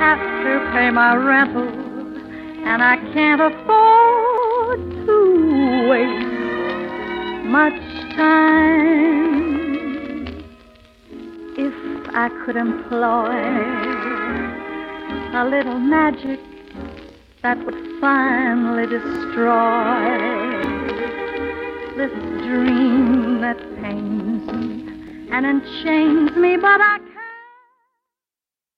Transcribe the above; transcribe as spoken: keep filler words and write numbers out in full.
have to pay my rental, and I can't afford to waste much time. If I could employ a little magic that would finally destroy this dream that pains me and enchains me, but I can't.